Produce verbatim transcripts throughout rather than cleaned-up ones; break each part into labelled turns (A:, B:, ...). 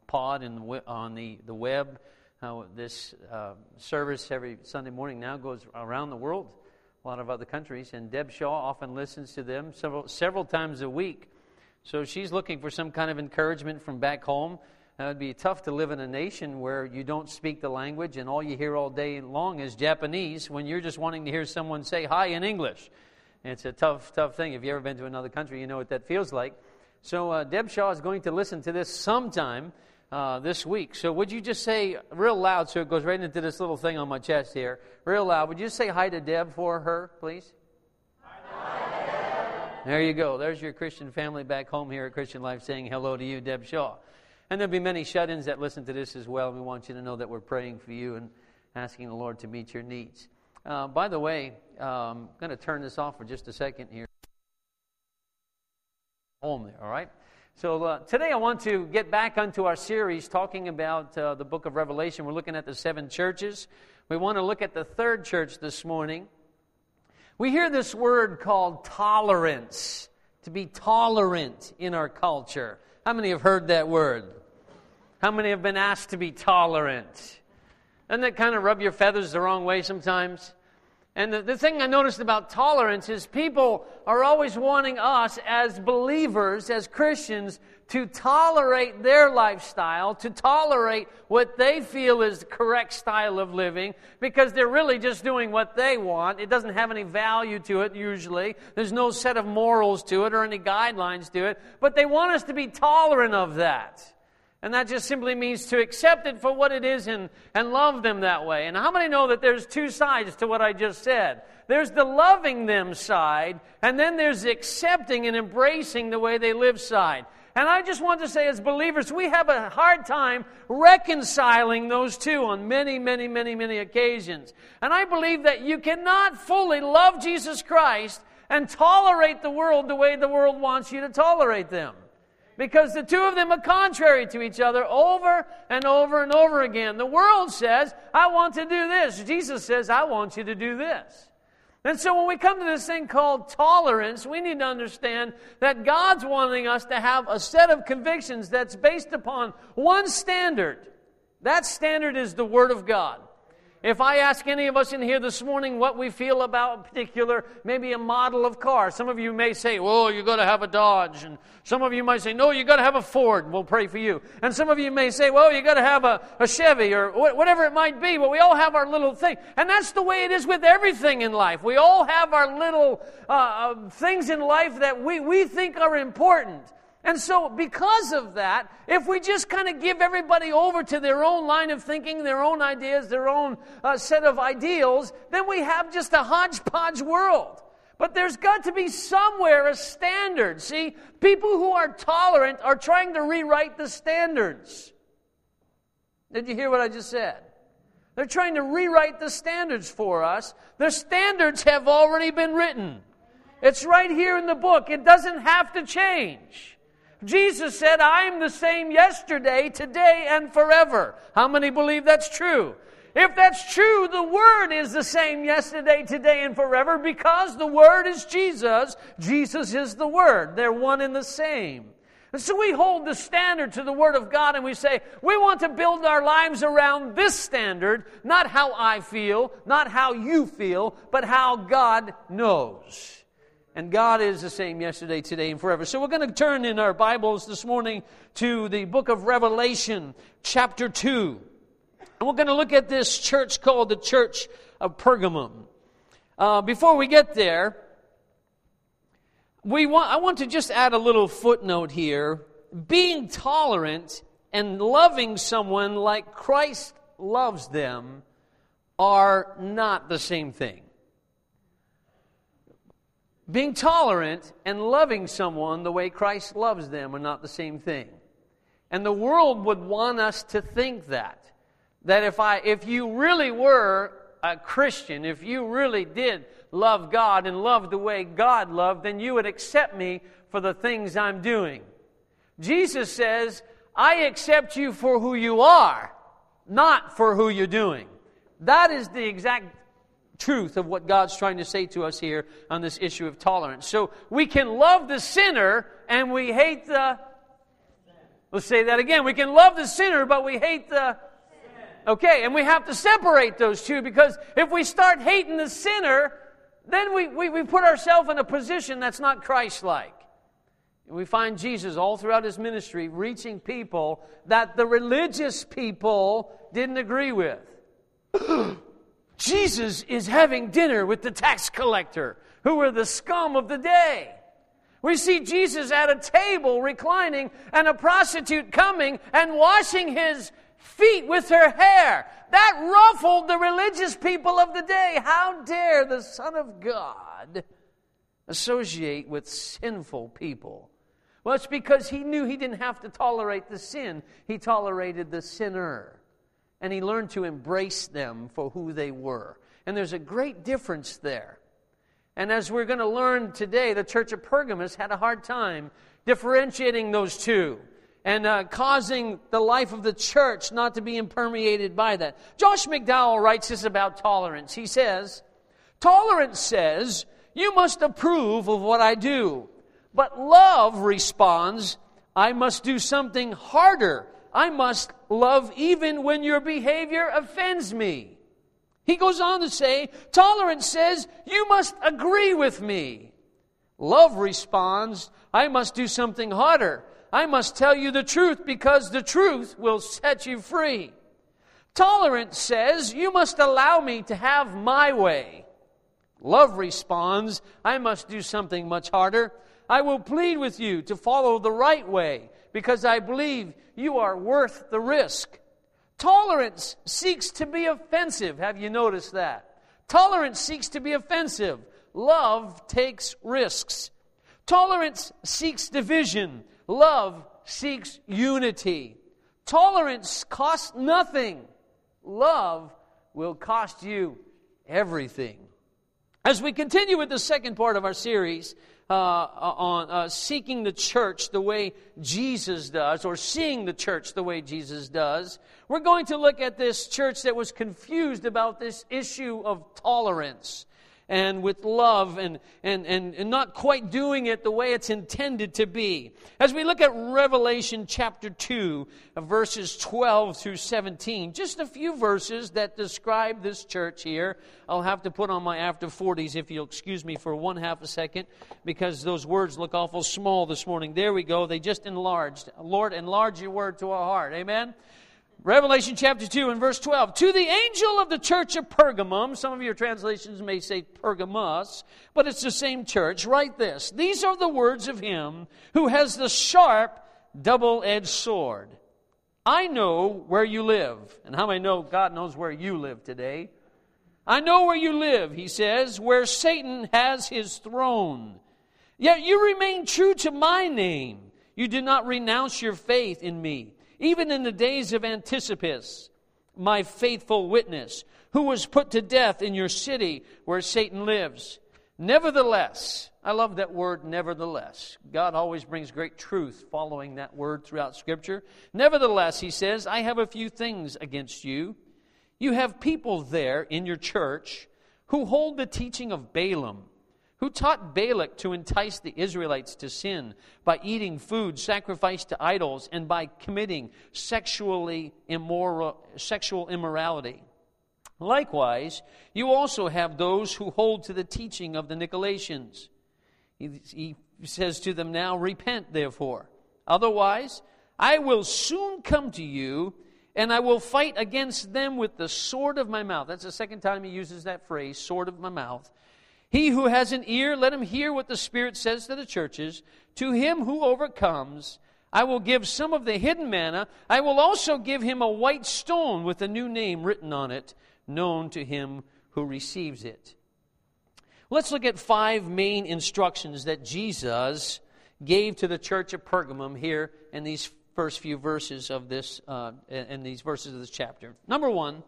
A: pod in the, we- on the, the web. Uh, this uh, service every Sunday morning now goes around the world, a lot of other countries, and Deb Shaw often listens to them several several times a week. So she's looking for some kind of encouragement from back home. Uh, it'd be tough to live in a nation where you don't speak the language and all you hear all day long is Japanese when you're just wanting to hear someone say hi in English. And it's a tough, tough thing. If you've ever been to another country, you know what that feels like. So uh, Deb Shaw is going to listen to this sometime uh, this week. So would you just say real loud so it goes right into this little thing on my chest here, real loud, would you just say hi to Deb for her, please? Hi, Deb. There you go. There's your Christian family back home here at Christian Life saying hello to you, Deb Shaw. And there'll be many shut-ins that listen to this as well. We want you to know that we're praying for you and asking the Lord to meet your needs. Uh, by the way, um, I'm going to turn this off for just a second here. Home there, all right? So uh, today I want to get back onto our series talking about uh, the book of Revelation. We're looking at the seven churches. We want to look at the third church this morning. We hear this word called tolerance, to be tolerant in our culture. How many have heard that word? How many have been asked to be tolerant? Doesn't that kind of rub your feathers the wrong way sometimes? And the, the thing I noticed about tolerance is people are always wanting us as believers, as Christians, to tolerate their lifestyle, to tolerate what they feel is the correct style of living, because they're really just doing what they want. It doesn't have any value to it, usually. There's no set of morals to it or any guidelines to it. But they want us to be tolerant of that. And that just simply means to accept it for what it is and, and love them that way. And how many know that there's two sides to what I just said? There's the loving them side, and then there's the accepting and embracing the way they live side. And I just want to say, as believers, we have a hard time reconciling those two on many, many, many, many occasions. And I believe that you cannot fully love Jesus Christ and tolerate the world the way the world wants you to tolerate them. Because the two of them are contrary to each other over and over and over again. The world says, I want to do this. Jesus says, I want you to do this. And so when we come to this thing called tolerance, we need to understand that God's wanting us to have a set of convictions that's based upon one standard. That standard is the Word of God. If I ask any of us in here this morning what we feel about a particular, maybe a model of car, some of you may say, well, you've got to have a Dodge. And some of you might say, no, you've got to have a Ford. We'll pray for you. And some of you may say, well, you've got to have a, a Chevy or wh- whatever it might be. But we all have our little thing. And that's the way it is with everything in life. We all have our little uh, uh, things in life that we, we think are important. And so because of that, if we just kind of give everybody over to their own line of thinking, their own ideas, their own uh, set of ideals, then we have just a hodgepodge world. But there's got to be somewhere a standard. See, people who are tolerant are trying to rewrite the standards. Did you hear what I just said? They're trying to rewrite the standards for us. The standards have already been written. It's right here in the book. It doesn't have to change. Jesus said, I'm the same yesterday, today, and forever. How many believe that's true? If that's true, the Word is the same yesterday, today, and forever because the Word is Jesus. Jesus is the Word. They're one and the same. And so we hold the standard to the Word of God and we say, we want to build our lives around this standard, not how I feel, not how you feel, but how God knows. And God is the same yesterday, today, and forever. So we're going to turn in our Bibles this morning to the book of Revelation, chapter two. And we're going to look at this church called the Church of Pergamum. Uh, before we get there, we want, I want to just add a little footnote here. Being tolerant and loving someone like Christ loves them are not the same thing. Being tolerant and loving someone the way Christ loves them are not the same thing. And the world would want us to think that. That if I, if you really were a Christian, if you really did love God and love the way God loved, then you would accept me for the things I'm doing. Jesus says, I accept you for who you are, not for who you're doing. That is the exact truth of what God's trying to say to us here on this issue of tolerance. So we can love the sinner and we hate the Let's say that again. We can love the sinner, but we hate the... Okay, and we have to separate those two, because if we start hating the sinner, then we, we, we put ourselves in a position that's not Christ-like. And we find Jesus all throughout His ministry reaching people that the religious people didn't agree with. Jesus is having dinner with the tax collector, who were the scum of the day. We see Jesus at a table reclining and a prostitute coming and washing His feet with her hair. That ruffled the religious people of the day. How dare the Son of God associate with sinful people? Well, it's because He knew He didn't have to tolerate the sin. He tolerated the sinner. And He learned to embrace them for who they were. And there's a great difference there. And as we're going to learn today, the church of Pergamos had a hard time differentiating those two and uh, causing the life of the church not to be impermeated by that. Josh McDowell writes this about tolerance. He says, "Tolerance says, you must approve of what I do. But love responds, I must do something harder. I must love even when your behavior offends me." He goes on to say, tolerance says, you must agree with me. Love responds, I must do something harder. I must tell you the truth because the truth will set you free. Tolerance says, you must allow me to have my way. Love responds, I must do something much harder. I will plead with you to follow the right way because I believe you are worth the risk. Tolerance seeks to be offensive. Have you noticed that? Tolerance seeks to be offensive. Love takes risks. Tolerance seeks division. Love seeks unity. Tolerance costs nothing. Love will cost you everything. As we continue with the second part of our series, Uh, on uh, seeking the church the way Jesus does, or seeing the church the way Jesus does, we're going to look at this church that was confused about this issue of tolerance and with love and, and, and, and not quite doing it the way it's intended to be. As we look at Revelation chapter two, verses twelve through seventeen, just a few verses that describe this church here. I'll have to put on my after forties if you'll excuse me for one half a second, because those words look awful small this morning. There we go. They just enlarged. Lord, enlarge your word to our heart. Amen? Revelation chapter two and verse twelve. To the angel of the church of Pergamum, some of your translations may say Pergamos, but it's the same church, write this. These are the words of him who has the sharp, double-edged sword. I know where you live. And how many know God knows where you live today? I know where you live, he says, where Satan has his throne. Yet you remain true to my name. You did not renounce your faith in me. Even in the days of Antipas, my faithful witness, who was put to death in your city where Satan lives. Nevertheless, I love that word, nevertheless. God always brings great truth following that word throughout Scripture. Nevertheless, he says, I have a few things against you. You have people there in your church who hold the teaching of Balaam, who taught Balak to entice the Israelites to sin by eating food sacrificed to idols and by committing sexually immoral, sexual immorality. Likewise, you also have those who hold to the teaching of the Nicolaitans. He, he says to them now, repent therefore. Otherwise, I will soon come to you, and I will fight against them with the sword of my mouth. That's the second time he uses that phrase, sword of my mouth. He who has an ear, let him hear what the Spirit says to the churches. To him who overcomes, I will give some of the hidden manna. I will also give him a white stone with a new name written on it, known to him who receives it. Let's look at five main instructions that Jesus gave to the church of Pergamum here in these first few verses of this, uh, in these verses of this chapter. Number one,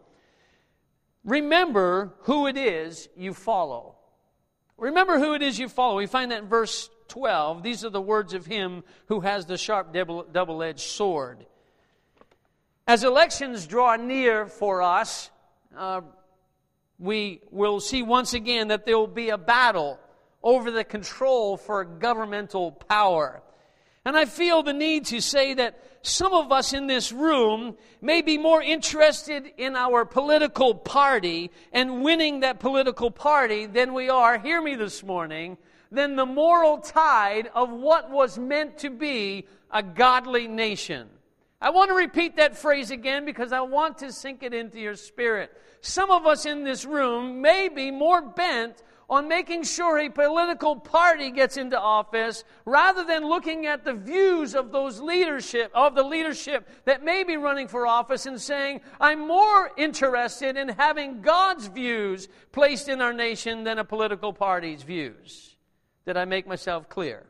A: remember who it is you follow. Remember who it is you follow. We find that in verse twelve. These are the words of him who has the sharp double-edged sword. As elections draw near for us, uh, we will see once again that there will be a battle over the control for governmental power. And I feel the need to say that some of us in this room may be more interested in our political party and winning that political party than we are, hear me this morning, than the moral tide of what was meant to be a godly nation. I want to repeat that phrase again because I want to sink it into your spirit. Some of us in this room may be more bent on making sure a political party gets into office rather than looking at the views of those leadership, of the leadership that may be running for office and saying, I'm more interested in having God's views placed in our nation than a political party's views. Did I make myself clear?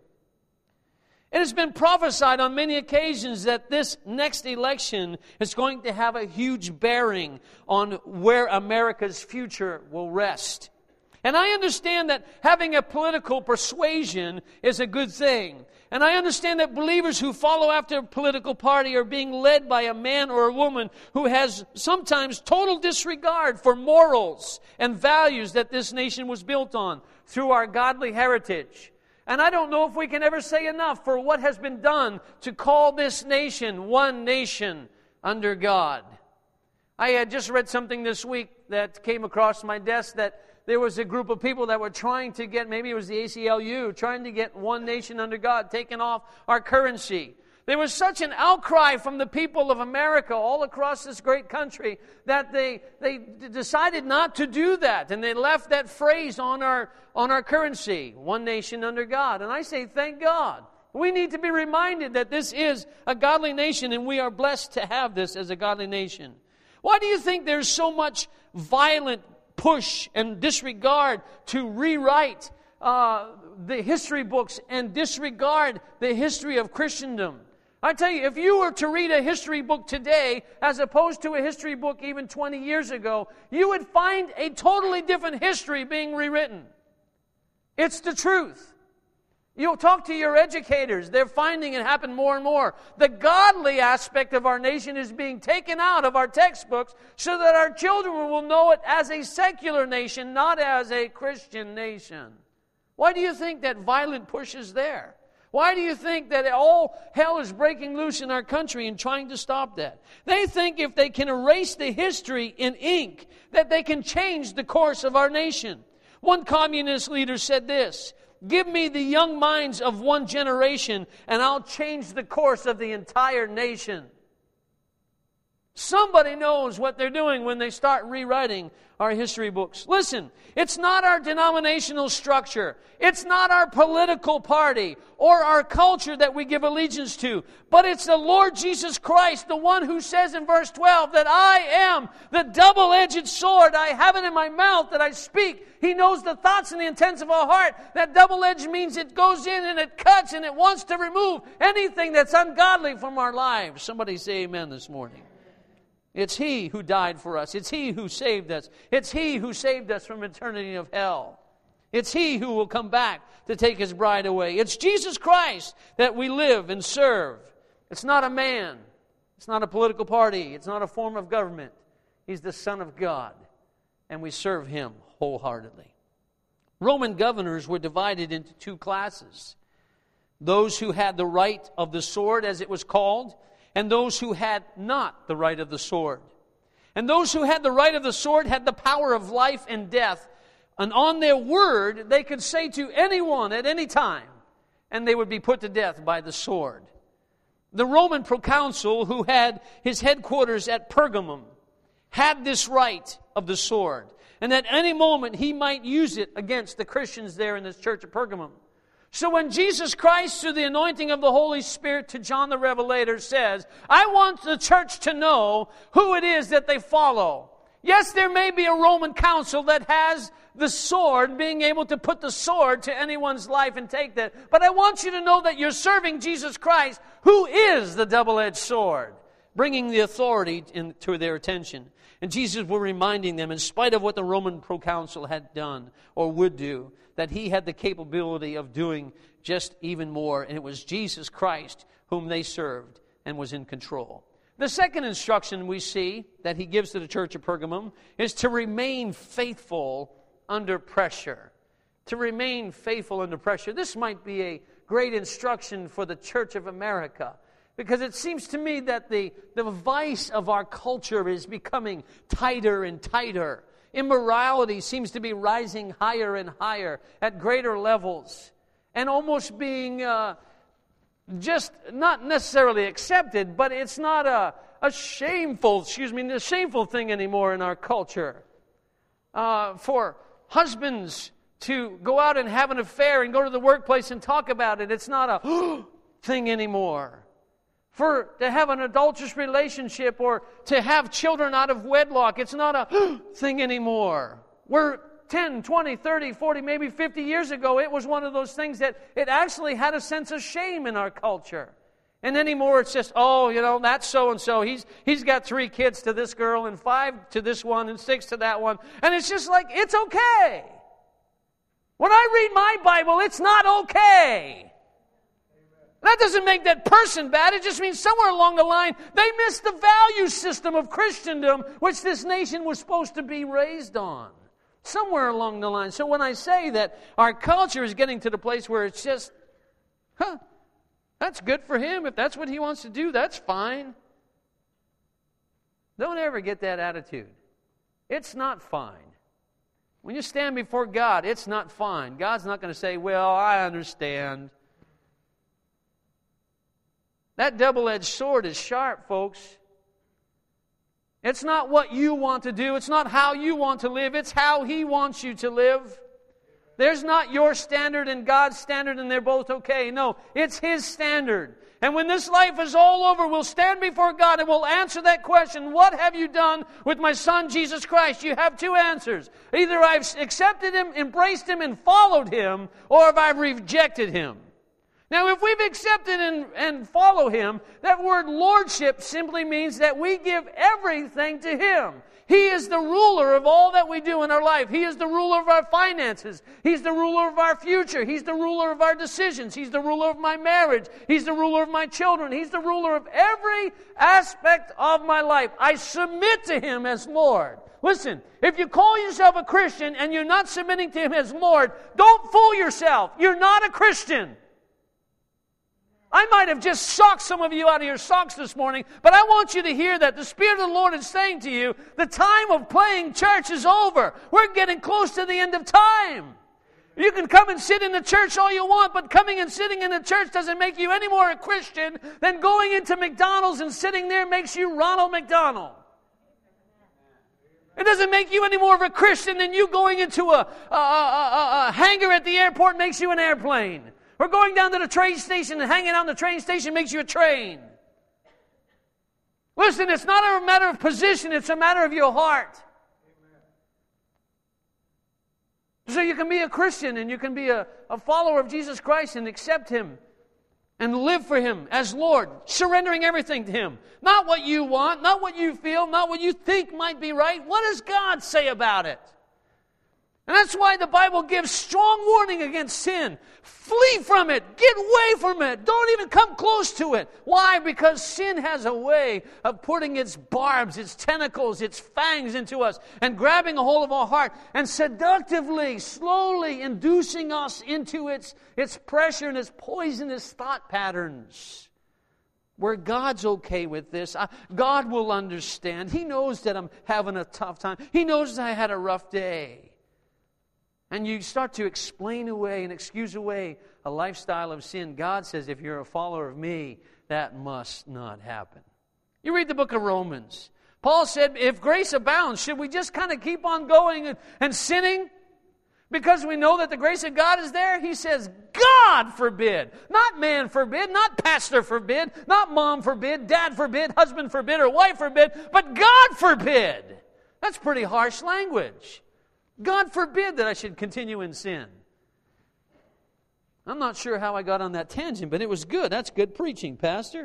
A: It has been prophesied on many occasions that this next election is going to have a huge bearing on where America's future will rest. And I understand that having a political persuasion is a good thing. And I understand that believers who follow after a political party are being led by a man or a woman who has sometimes total disregard for morals and values that this nation was built on through our godly heritage. And I don't know if we can ever say enough for what has been done to call this nation one nation under God. I had just read something this week that came across my desk that there was a group of people that were trying to get, maybe it was the A C L U, trying to get one nation under God taken off our currency. There was such an outcry from the people of America all across this great country that they they decided not to do that, and they left that phrase on our on our currency, one nation under God. And I say, thank God. We need to be reminded that this is a godly nation, and we are blessed to have this as a godly nation. Why do you think there's so much violent push and disregard to rewrite uh, the history books and disregard the history of Christendom? I tell you, if you were to read a history book today as opposed to a history book even twenty years ago, you would find a totally different history being rewritten. It's the truth. You'll talk to your educators. They're finding it happen more and more. The godly aspect of our nation is being taken out of our textbooks so that our children will know it as a secular nation, not as a Christian nation. Why do you think that violent push is there? Why do you think that all hell is breaking loose in our country and trying to stop that? They think if they can erase the history in ink, that they can change the course of our nation. One communist leader said this, "Give me the young minds of one generation, and I'll change the course of the entire nation." Somebody knows what they're doing when they start rewriting our history books. Listen, it's not our denominational structure. It's not our political party or our culture that we give allegiance to. But it's the Lord Jesus Christ, the one who says in verse twelve that I am the double-edged sword. I have it in my mouth that I speak. He knows the thoughts and the intents of our heart. That double-edged means it goes in and it cuts and it wants to remove anything that's ungodly from our lives. Somebody say amen this morning. It's He who died for us. It's He who saved us. It's He who saved us from eternity of hell. It's He who will come back to take His bride away. It's Jesus Christ that we live and serve. It's not a man. It's not a political party. It's not a form of government. He's the Son of God, and we serve Him wholeheartedly. Roman governors were divided into two classes. Those who had the right of the sword, as it was called, and those who had not the right of the sword. And those who had the right of the sword had the power of life and death. And on their word, they could say to anyone at any time, and they would be put to death by the sword. The Roman proconsul, who had his headquarters at Pergamum, had this right of the sword. And at any moment, he might use it against the Christians there in this church of Pergamum. So when Jesus Christ, through the anointing of the Holy Spirit to John the Revelator, says, I want the church to know who it is that they follow. Yes, there may be a Roman council that has the sword, being able to put the sword to anyone's life and take that. But I want you to know that you're serving Jesus Christ, who is the double-edged sword, bringing the authority in, to their attention. And Jesus was reminding them, in spite of what the Roman proconsul had done or would do, that He had the capability of doing just even more. And it was Jesus Christ whom they served and was in control. The second instruction we see that He gives to the church of Pergamum is to remain faithful under pressure. To remain faithful under pressure. This might be a great instruction for the Church of America. Because it seems to me that the, the vice of our culture is becoming tighter and tighter. Immorality seems to be rising higher and higher at greater levels, and almost being uh, just not necessarily accepted, but it's not a, a shameful, excuse me, a shameful thing anymore in our culture. Uh, for husbands to go out and have an affair and go to the workplace and talk about it, it's not a thing anymore. For to have an adulterous relationship or to have children out of wedlock, it's not a thing anymore. We're ten, twenty, thirty, forty, maybe fifty years ago, it was one of those things that it actually had a sense of shame in our culture. And anymore it's just, oh, you know, that's so-and-so. He's he's got three kids to this girl and five to this one and six to that one. And it's just like, it's okay. When I read my Bible, it's not okay. That doesn't make that person bad. It just means somewhere along the line, they missed the value system of Christendom, which this nation was supposed to be raised on. Somewhere along the line. So when I say that our culture is getting to the place where it's just, huh, that's good for him. If that's what he wants to do, that's fine. Don't ever get that attitude. It's not fine. When you stand before God, it's not fine. God's not going to say, well, I understand. That double-edged sword is sharp, folks. It's not what you want to do. It's not how you want to live. It's how He wants you to live. There's not your standard and God's standard and they're both okay. No, it's His standard. And when this life is all over, we'll stand before God and we'll answer that question, what have you done with my Son, Jesus Christ? You have two answers. Either I've accepted Him, embraced Him, and followed Him, or if I've rejected Him. Now, if we've accepted and, and follow Him, that word lordship simply means that we give everything to Him. He is the ruler of all that we do in our life. He is the ruler of our finances. He's the ruler of our future. He's the ruler of our decisions. He's the ruler of my marriage. He's the ruler of my children. He's the ruler of every aspect of my life. I submit to Him as Lord. Listen, if you call yourself a Christian and you're not submitting to Him as Lord, don't fool yourself. You're not a Christian. I might have just shocked some of you out of your socks this morning, but I want you to hear that the Spirit of the Lord is saying to you, the time of playing church is over. We're getting close to the end of time. You can come and sit in the church all you want, but coming and sitting in the church doesn't make you any more a Christian than going into McDonald's and sitting there makes you Ronald McDonald. It doesn't make you any more of a Christian than you going into a, a, a, a, a hangar at the airport makes you an airplane. Or going down to the train station and hanging out in the train station makes you a train. Listen, it's not a matter of position, it's a matter of your heart. Amen. So you can be a Christian and you can be a, a follower of Jesus Christ and accept Him and live for Him as Lord, surrendering everything to Him. Not what you want, not what you feel, not what you think might be right. What does God say about it? And that's why the Bible gives strong warning against sin. Flee from it. Get away from it. Don't even come close to it. Why? Because sin has a way of putting its barbs, its tentacles, its fangs into us and grabbing a hold of our heart and seductively, slowly inducing us into its, its pressure and its poisonous thought patterns. Where God's okay with this. God will understand. He knows that I'm having a tough time. He knows that I had a rough day. And you start to explain away and excuse away a lifestyle of sin. God says, if you're a follower of me, that must not happen. You read the book of Romans. Paul said, if grace abounds, should we just kind of keep on going and, and sinning? Because we know that the grace of God is there? He says, God forbid. Not man forbid, not pastor forbid, not mom forbid, dad forbid, husband forbid, or wife forbid, but God forbid. That's pretty harsh language. God forbid that I should continue in sin. I'm not sure how I got on that tangent, but it was good. That's good preaching, Pastor.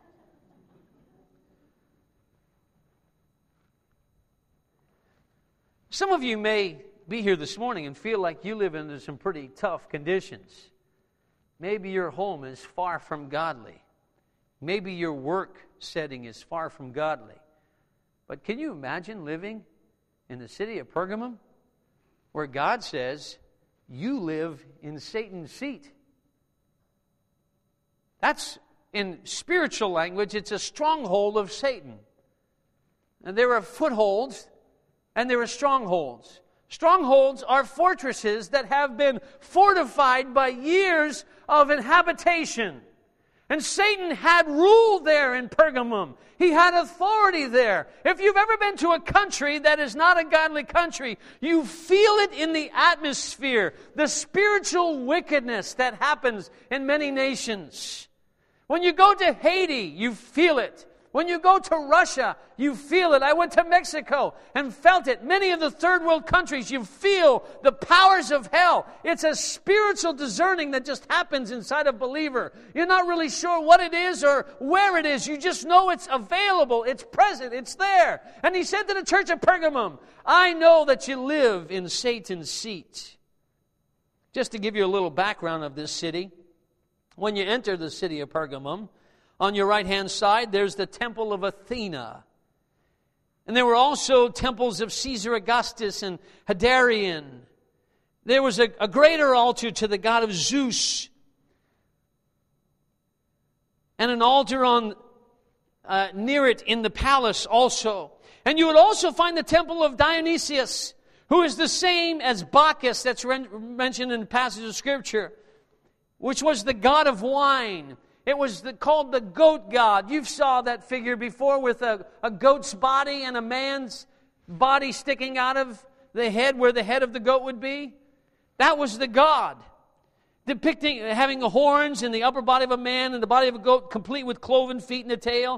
A: Some of you may be here this morning and feel like you live under some pretty tough conditions. Maybe your home is far from godly. Maybe your work setting is far from godly. But can you imagine living in the city of Pergamum, where God says, you live in Satan's seat? That's in spiritual language, it's a stronghold of Satan. And there are footholds and there are strongholds. Strongholds are fortresses that have been fortified by years of inhabitation. And Satan had rule there in Pergamum. He had authority there. If you've ever been to a country that is not a godly country, you feel it in the atmosphere, the spiritual wickedness that happens in many nations. When you go to Haiti, you feel it. When you go to Russia, you feel it. I went to Mexico and felt it. Many of the third world countries, you feel the powers of hell. It's a spiritual discerning that just happens inside a believer. You're not really sure what it is or where it is. You just know it's available. It's present. It's there. And he said to the church of Pergamum, I know that you live in Satan's seat. Just to give you a little background of this city, when you enter the city of Pergamum, on your right-hand side, there's the temple of Athena. And there were also temples of Caesar Augustus and Hadrian. There was a, a greater altar to the god of Zeus. And an altar on uh, near it in the palace also. And you would also find the temple of Dionysius, who is the same as Bacchus that's re- mentioned in the passage of Scripture, which was the god of wine. It was the, called the goat god. You saw that figure before with a, a goat's body and a man's body sticking out of the head where the head of the goat would be. That was the god. Depicting, having the horns and the upper body of a man and the body of a goat complete with cloven feet and a tail.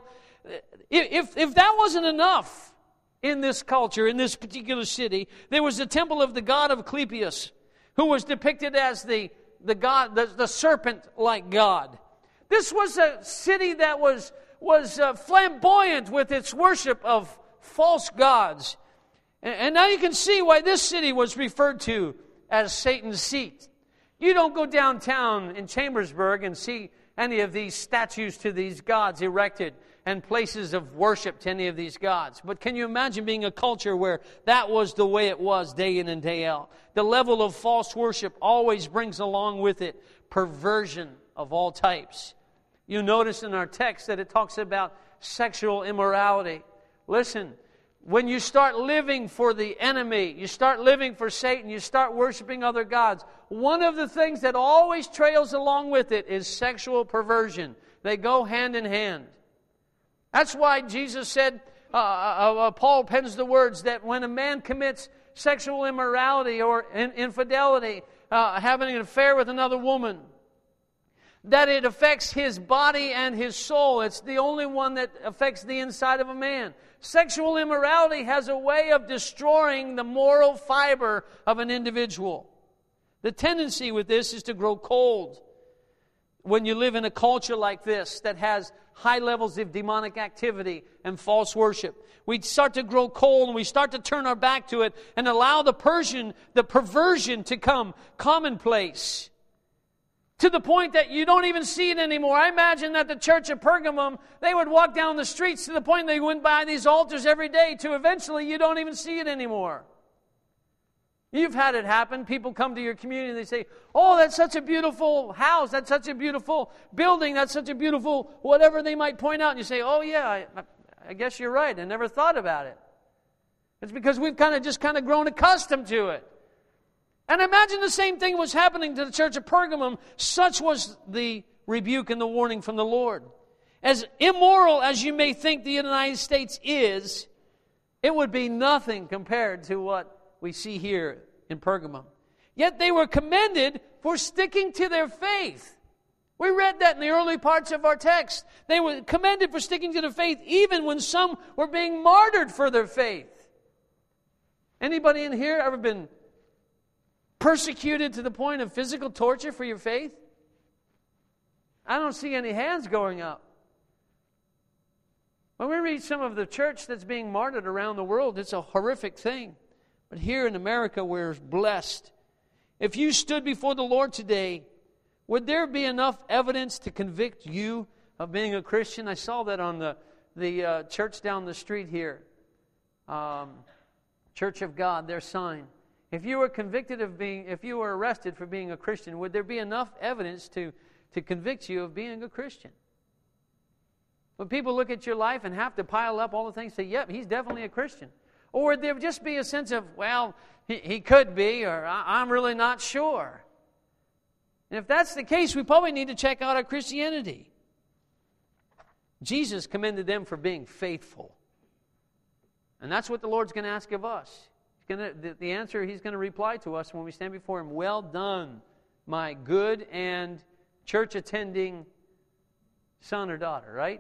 A: If, if that wasn't enough in this culture, in this particular city, there was the temple of the god of Clepius, who was depicted as the, the god, the, the serpent-like god. This was a city that was, was uh, flamboyant with its worship of false gods. And, and now you can see why this city was referred to as Satan's seat. You don't go downtown in Chambersburg and see any of these statues to these gods erected and places of worship to any of these gods. But can you imagine being a culture where that was the way it was day in and day out? The level of false worship always brings along with it perversion of all types. You notice in our text that it talks about sexual immorality. Listen, when you start living for the enemy, you start living for Satan, you start worshiping other gods, one of the things that always trails along with it is sexual perversion. They go hand in hand. That's why Jesus said, uh, uh, uh, Paul pens the words that when a man commits sexual immorality or in- infidelity, uh, having an affair with another woman, that it affects his body and his soul. It's the only one that affects the inside of a man. Sexual immorality has a way of destroying the moral fiber of an individual. The tendency with this is to grow cold. When you live in a culture like this that has high levels of demonic activity and false worship, we start to grow cold and we start to turn our back to it and allow the Persian, the perversion to come commonplace. To the point that you don't even see it anymore. I imagine that the church of Pergamum, they would walk down the streets to the point they went by these altars every day to eventually you don't even see it anymore. You've had it happen. People come to your community and they say, oh, that's such a beautiful house. That's such a beautiful building. That's such a beautiful whatever they might point out. And you say, oh, yeah, I, I guess you're right. I never thought about it. It's because we've kind of just kind of grown accustomed to it. And imagine the same thing was happening to the church of Pergamum. Such was the rebuke and the warning from the Lord. As immoral as you may think the United States is, it would be nothing compared to what we see here in Pergamum. Yet they were commended for sticking to their faith. We read that in the early parts of our text. They were commended for sticking to their faith even when some were being martyred for their faith. Anybody in here ever been persecuted to the point of physical torture for your faith? I don't see any hands going up. When we read some of the church that's being martyred around the world, it's a horrific thing. But here in America, we're blessed. If you stood before the Lord today, would there be enough evidence to convict you of being a Christian? I saw that on the, the uh, church down the street here. Um, Church of God, their sign. If you were convicted of being, if you were arrested for being a Christian, would there be enough evidence to, to convict you of being a Christian? But people look at your life and have to pile up all the things, say, yep, he's definitely a Christian. Or there would just be a sense of, well, he, he could be, or I'm really not sure. And if that's the case, we probably need to check out our Christianity. Jesus commended them for being faithful. And that's what the Lord's going to ask of us. He's going to, the, the answer He's going to reply to us when we stand before Him, well done, my good and church-attending son or daughter, right?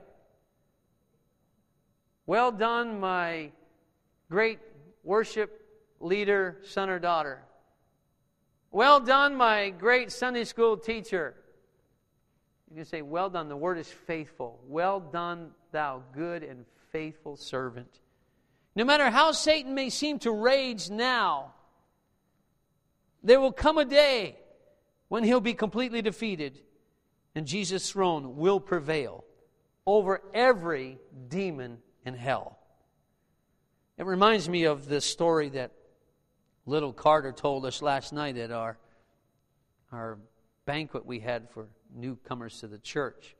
A: Well done, my great worship leader, son or daughter. Well done, my great Sunday school teacher. You can say, well done. The word is faithful. Well done, thou good and faithful servant. No matter how Satan may seem to rage now, there will come a day when he'll be completely defeated and Jesus' throne will prevail over every demon in hell. It reminds me of the story that little Carter told us last night at our, our banquet we had for newcomers to the church.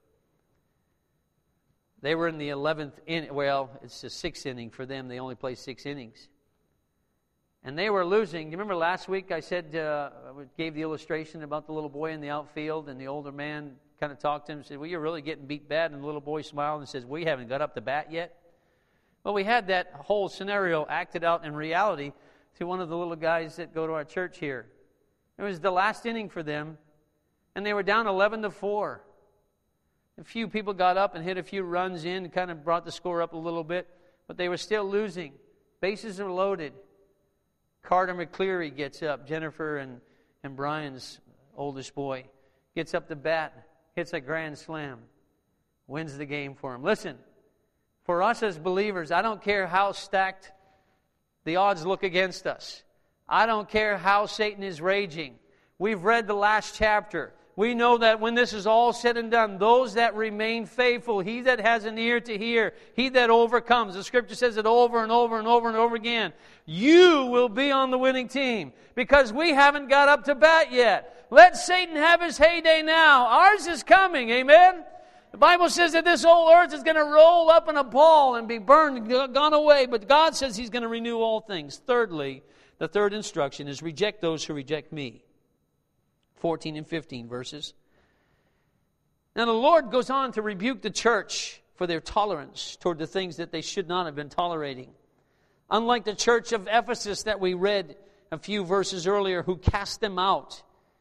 A: They were in the eleventh inning. Well, it's the sixth inning for them. They only play six innings. And they were losing. You remember last week I said, uh, I gave the illustration about the little boy in the outfield, and the older man kind of talked to him and said, well, you're really getting beat bad. And the little boy smiled and says, we haven't got up to bat yet. Well, we had that whole scenario acted out in reality to one of the little guys that go to our church here. It was the last inning for them, and they were down eleven to four. A few people got up and hit a few runs in, kind of brought the score up a little bit, but they were still losing. Bases are loaded. Carter McCleary gets up, Jennifer and, and Brian's oldest boy, gets up to bat, hits a grand slam, wins the game for him. Listen, for us as believers, I don't care how stacked the odds look against us. I don't care how Satan is raging. We've read the last chapter. We know that when this is all said and done, those that remain faithful, he that has an ear to hear, he that overcomes, the Scripture says it over and over and over and over again, you will be on the winning team because we haven't got up to bat yet. Let Satan have his heyday now. Ours is coming, amen? The Bible says that this whole earth is going to roll up in a ball and be burned, gone away, but God says He's going to renew all things. Thirdly, the third instruction is reject those who reject me. fourteen and fifteen verses. Now the Lord goes on to rebuke the church for their tolerance toward the things that they should not have been tolerating. Unlike the church of Ephesus that we read a few verses earlier, who cast them out,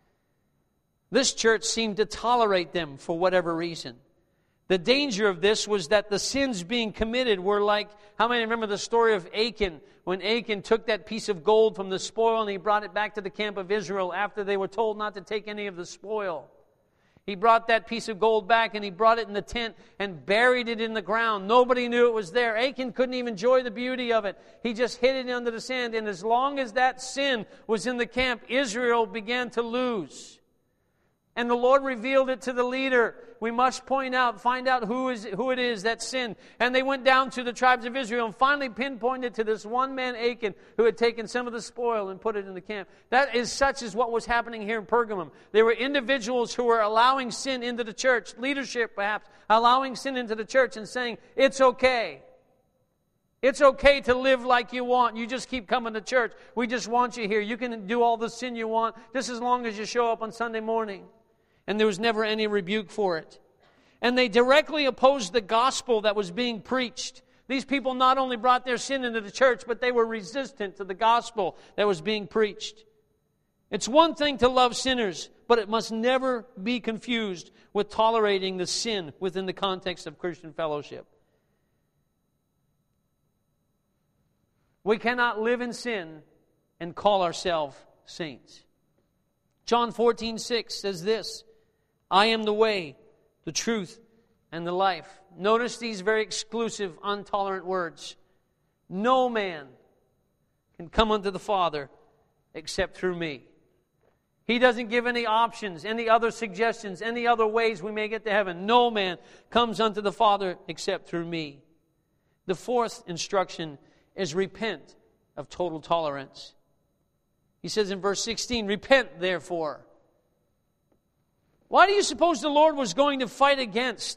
A: this church seemed to tolerate them for whatever reason. The danger of this was that the sins being committed were like, how many remember the story of Achan, when Achan took that piece of gold from the spoil and he brought it back to the camp of Israel after they were told not to take any of the spoil. He brought that piece of gold back and he brought it in the tent and buried it in the ground. Nobody knew it was there. Achan couldn't even enjoy the beauty of it. He just hid it under the sand, and as long as that sin was in the camp, Israel began to lose. And the Lord revealed it to the leader. We must point out, find out who is who it is that sinned. And they went down to the tribes of Israel and finally pinpointed to this one man, Achan, who had taken some of the spoil and put it in the camp. That is such as what was happening here in Pergamum. There were individuals who were allowing sin into the church, leadership perhaps, allowing sin into the church and saying, it's okay. It's okay to live like you want. You just keep coming to church. We just want you here. You can do all the sin you want just as long as you show up on Sunday morning. And there was never any rebuke for it. And they directly opposed the gospel that was being preached. These people not only brought their sin into the church, but they were resistant to the gospel that was being preached. It's one thing to love sinners, but it must never be confused with tolerating the sin within the context of Christian fellowship. We cannot live in sin and call ourselves saints. John fourteen six says this, I am the way, the truth, and the life. Notice these very exclusive, intolerant words. No man can come unto the Father except through me. He doesn't give any options, any other suggestions, any other ways we may get to heaven. No man comes unto the Father except through me. The fourth instruction is repent of total tolerance. He says in verse sixteen, repent therefore. Why do you suppose the Lord was going to fight against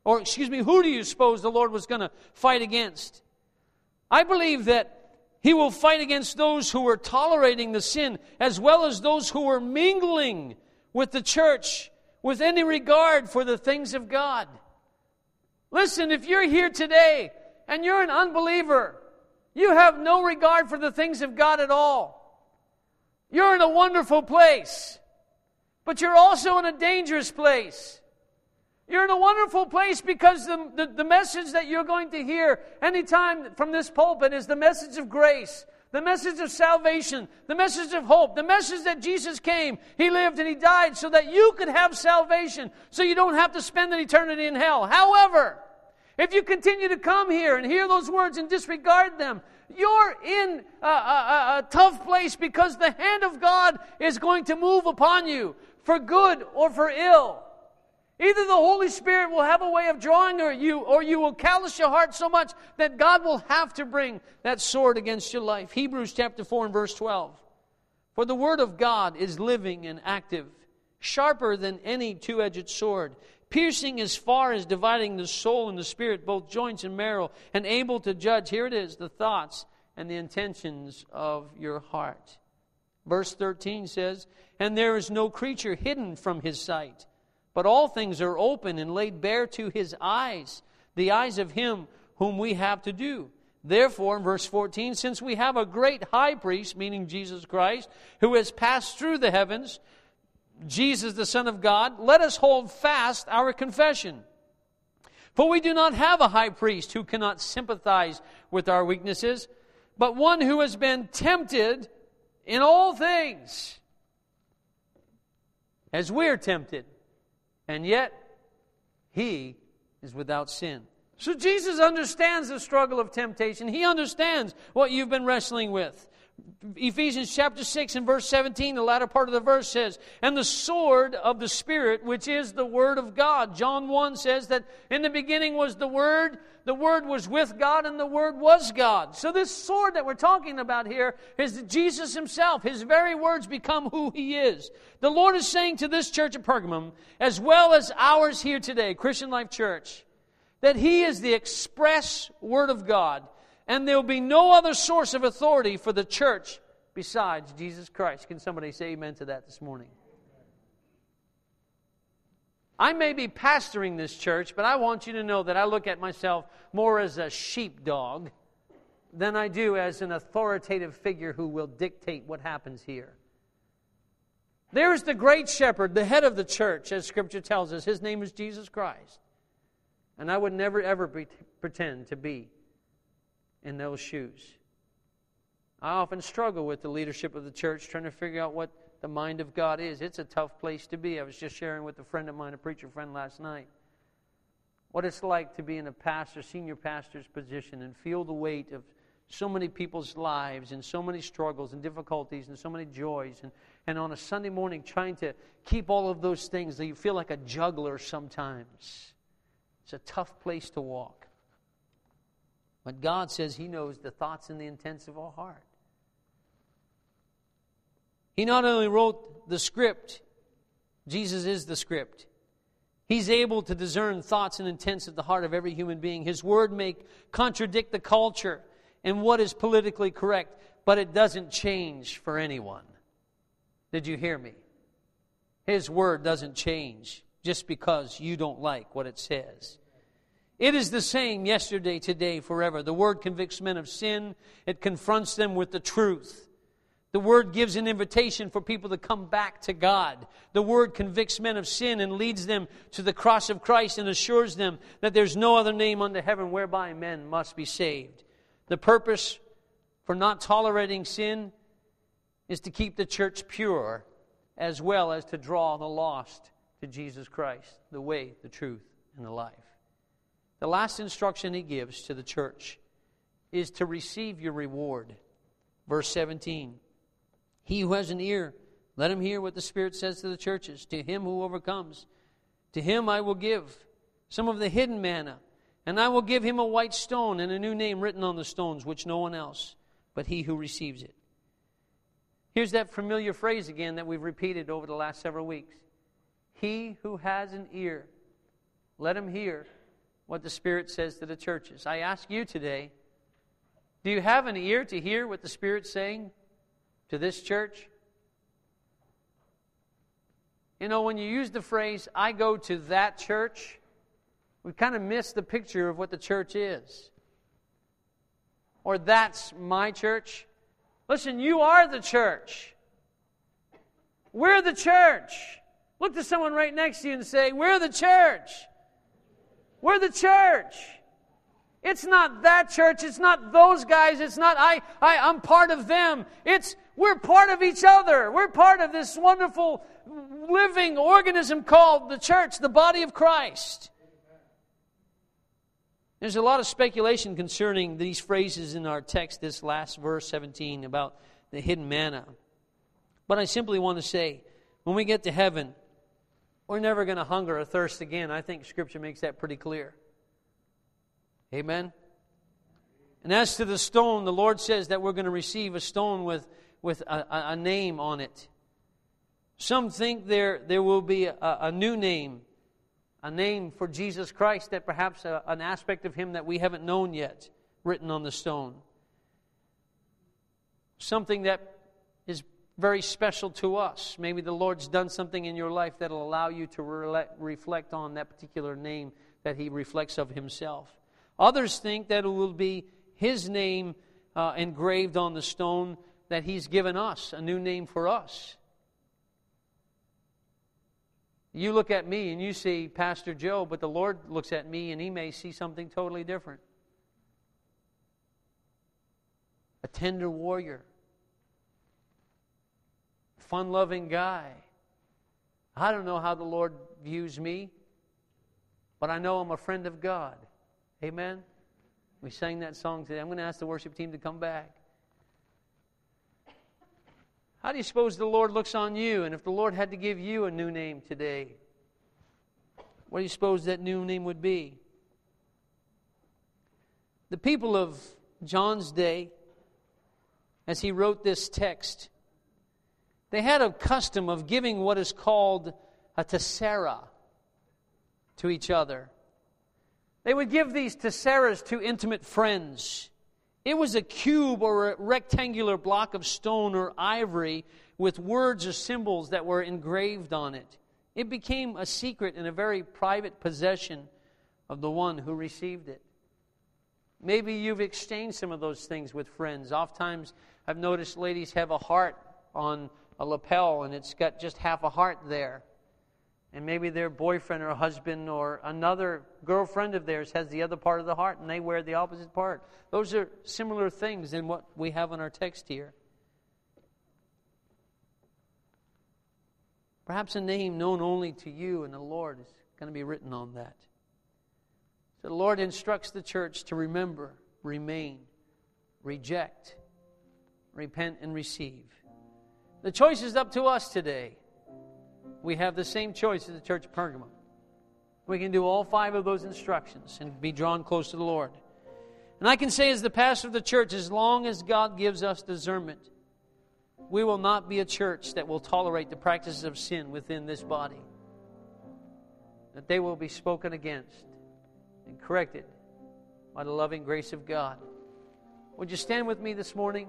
A: Or, excuse me, who do you suppose the Lord was going to fight against? I believe that He will fight against those who are tolerating the sin, as well as those who are mingling with the church with any regard for the things of God. Listen, if you're here today and you're an unbeliever, you have no regard for the things of God at all. You're in a wonderful place, but you're also in a dangerous place. You're in a wonderful place because the, the, the message that you're going to hear anytime from this pulpit is the message of grace, the message of salvation, the message of hope, the message that Jesus came, He lived and He died so that you could have salvation, so you don't have to spend an eternity in hell. However, if you continue to come here and hear those words and disregard them, you're in a, a, a tough place because the hand of God is going to move upon you for good or for ill. Either the Holy Spirit will have a way of drawing you, or you will callous your heart so much that God will have to bring that sword against your life. Hebrews chapter four and verse twelve. For the word of God is living and active, sharper than any two-edged sword, piercing as far as dividing the soul and the spirit, both joints and marrow, and able to judge, here it is, the thoughts and the intentions of your heart. Verse thirteen says, and there is no creature hidden from His sight, but all things are open and laid bare to His eyes, the eyes of Him whom we have to do. Therefore, in verse fourteen, since we have a great high priest, meaning Jesus Christ, who has passed through the heavens, Jesus the Son of God, let us hold fast our confession. For we do not have a high priest who cannot sympathize with our weaknesses, but one who has been tempted in all things, as we are tempted, and yet He is without sin. So Jesus understands the struggle of temptation. He understands what you've been wrestling with. Ephesians chapter six and verse seventeen, the latter part of the verse says, and the sword of the Spirit, which is the Word of God. John one says that in the beginning was the Word, the Word was with God, and the Word was God. So this sword that we're talking about here is Jesus Himself. His very words become who He is. The Lord is saying to this church at Pergamum, as well as ours here today, Christian Life Church, that He is the express Word of God. And there will be no other source of authority for the church besides Jesus Christ. Can somebody say amen to that this morning? I may be pastoring this church, but I want you to know that I look at myself more as a sheepdog than I do as an authoritative figure who will dictate what happens here. There's the great shepherd, the head of the church, as Scripture tells us. His name is Jesus Christ. And I would never, ever be, pretend to be in those shoes. I often struggle with the leadership of the church, trying to figure out what the mind of God is. It's a tough place to be. I was just sharing with a friend of mine, a preacher friend last night, what it's like to be in a pastor, senior pastor's position and feel the weight of so many people's lives and so many struggles and difficulties and so many joys. And, and on a Sunday morning trying to keep all of those things, that you feel like a juggler sometimes. It's a tough place to walk. But God says He knows the thoughts and the intents of our heart. He not only wrote the script, Jesus is the script. He's able to discern thoughts and intents of the heart of every human being. His word may contradict the culture and what is politically correct, but it doesn't change for anyone. Did you hear me? His word doesn't change just because you don't like what it says. It is the same yesterday, today, forever. The Word convicts men of sin. It confronts them with the truth. The Word gives an invitation for people to come back to God. The Word convicts men of sin and leads them to the cross of Christ and assures them that there's no other name under heaven whereby men must be saved. The purpose for not tolerating sin is to keep the church pure, as well as to draw the lost to Jesus Christ, the way, the truth, and the life. The last instruction He gives to the church is to receive your reward. Verse seventeen. He who has an ear, let him hear what the Spirit says to the churches. To him who overcomes, to him I will give some of the hidden manna, and I will give him a white stone and a new name written on the stones, which no one else but he who receives it. Here's that familiar phrase again that we've repeated over the last several weeks. He who has an ear, let him hear what the Spirit says to the churches. I ask you today, do you have an ear to hear what the Spirit's saying to this church? You know, when you use the phrase, I go to that church, we kind of miss the picture of what the church is. Or that's my church. Listen, you are the church. We're the church. Look to someone right next to you and say, we're the church. We're the church. It's not that church. It's not those guys. It's not I, I, I'm part of them. It's we're part of each other. We're part of this wonderful living organism called the church, the body of Christ. There's a lot of speculation concerning these phrases in our text, this last verse seventeen, about the hidden manna. But I simply want to say, when we get to heaven, we're never going to hunger or thirst again. I think Scripture makes that pretty clear. Amen? And as to the stone, the Lord says that we're going to receive a stone with, with a, a name on it. Some think there, there will be a, a new name, a name for Jesus Christ, that perhaps a, an aspect of Him that we haven't known yet, written on the stone. Something that is very special to us. Maybe the Lord's done something in your life that will allow you to re- reflect on that particular name that He reflects of Himself. Others think that it will be His name uh, engraved on the stone that He's given us, a new name for us. You look at me and you see Pastor Joe, but the Lord looks at me and He may see something totally different. A tender warrior. Fun-loving guy. I don't know how the Lord views me, but I know I'm a friend of God. Amen? We sang that song today. I'm going to ask the worship team to come back. How do you suppose the Lord looks on you? And if the Lord had to give you a new name today, what do you suppose that new name would be? The people of John's day, as he wrote this text, they had a custom of giving what is called a tessera to each other. They would give these tesseras to intimate friends. It was a cube or a rectangular block of stone or ivory with words or symbols that were engraved on it. It became a secret and a very private possession of the one who received it. Maybe you've exchanged some of those things with friends. Oftentimes, I've noticed ladies have a heart on a lapel, and it's got just half a heart there. And maybe their boyfriend or husband or another girlfriend of theirs has the other part of the heart, and they wear the opposite part. Those are similar things in what we have in our text here. Perhaps a name known only to you and the Lord is going to be written on that. So the Lord instructs the church to remember, remain, reject, repent, and receive. The choice is up to us today. We have the same choice as the church of Pergamum. We can do all five of those instructions and be drawn close to the Lord. And I can say as the pastor of the church, as long as God gives us discernment, we will not be a church that will tolerate the practices of sin within this body. That they will be spoken against and corrected by the loving grace of God. Would you stand with me this morning?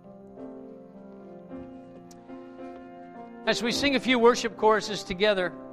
A: As we sing a few worship choruses together,